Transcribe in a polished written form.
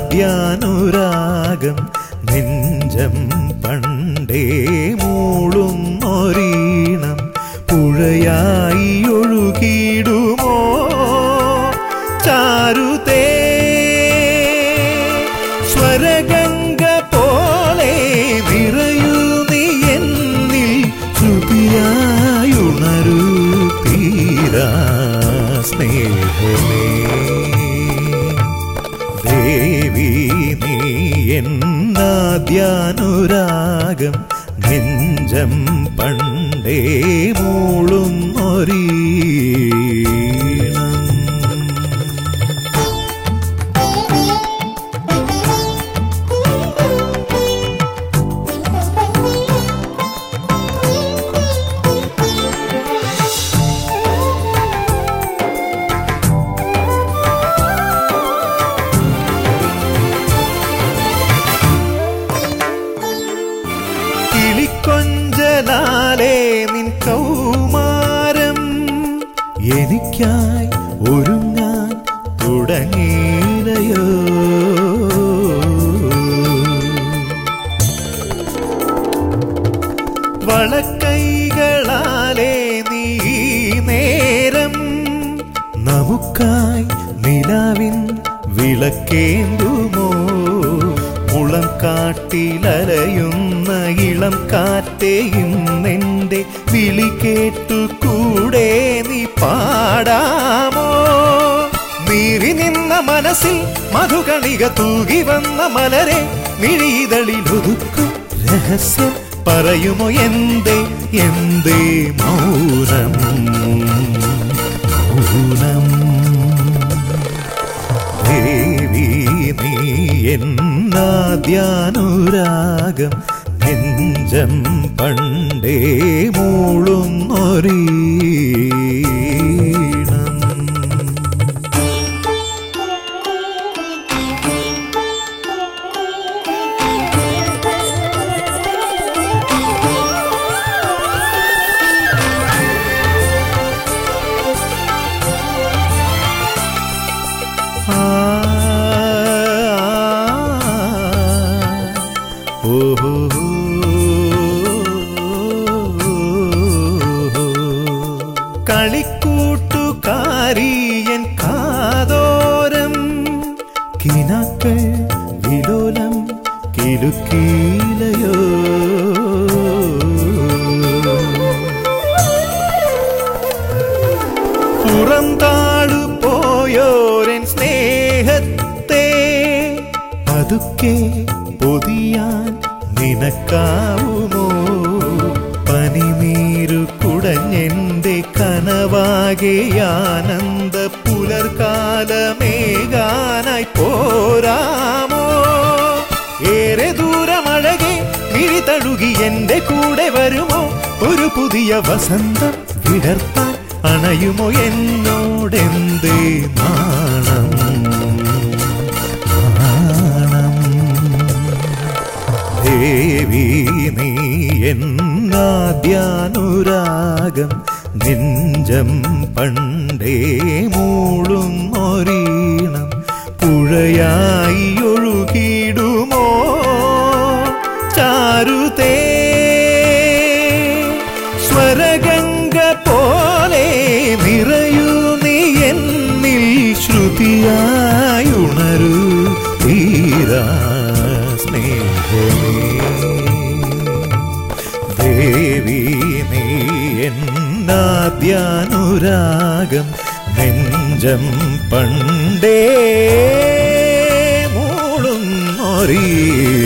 എന്നാദ്യാനുരാഗം നെഞ്ചം പണ്ടേ മൂളുന്നൊരീണം പുഴയായി ഒഴുകിടുമോ ചാരുതേ സ്വരഗംഗ പോലെ നിറയൂ നീ എന്നിൽ ശ്രുതിയായുണരൂ തീരാ സ്നേഹമേ ദേവി നീ എന്നാദ്യാനുരാഗം നെഞ്ചം പണ്ടേ മൂളുന്നൊരീണം കൊഞ്ചലാലേ നിൻ കൗമാരം എനിക്കായി ഒരുങ്ങാൻ തുടങ്ങിയില്ലയോ വളക്കൈകളാലേ നീ നേരം നമുക്കായി നിലാവിൻ വിളക്കേന്തുമോ മുളം കാട്ടിലലയുന്ന ഇളം കാറ്റേയും നിന്റെ വിളി കേട്ടു കൂടെ നീ പാടാമോ നീറി നിന്ന മനസ്സിൽ മധുകണിക തൂകി വന്ന മലരെ മിഴിതളിൽ ഒതുക്കും രഹസ്യം പറയുമോ എന്തേ എന്തേ മൗനം മൗനം ദേവി നീ എന്നാദ്യാനുരാഗം നെഞ്ചം പണ്ടേ മൂളുന്നൊരീണം കളിക്കൂട്ടുകാരിയൻ കാതോരം കിനാക്കൾ വിലോലം കിലുക്കിലയോ പുറംതാളു പോയോരൻ സ്നേഹത്തെ പതുക്കെ പൊതിയാൻ നിനക്കാവുമോ പനിനീരു കുടഞ്ഞെന്റെ കനവാകെ ആനന്ദ പുലർകാലമേകാനായി പോരാമോ ഏറെ ദൂരമഴകെ മിഴി തഴുകി എന്റെ കൂടെ വരുമോ ഒരു പുതിയ വസന്തം വിടർത്താൻ അണയുമോ എന്നോടെന്തേ നാണം ദേവി നീ എന്നാദ്യാനുരാഗം നെഞ്ചം പണ്ടേ മൂളുന്നൊരീണം പുഴയായി ഒഴുകിടുമോ ചാരുതേ സ്വരഗംഗ പോലെ നിറയൂ നീ എന്നിൽ ശ്രുതിയായുണരൂ തീരാ സ്നേഹമേ ദേവി നീ എന്നാദ്യാനുരാഗം നെഞ്ചം പണ്ടേ മൂളുന്നൊരീണം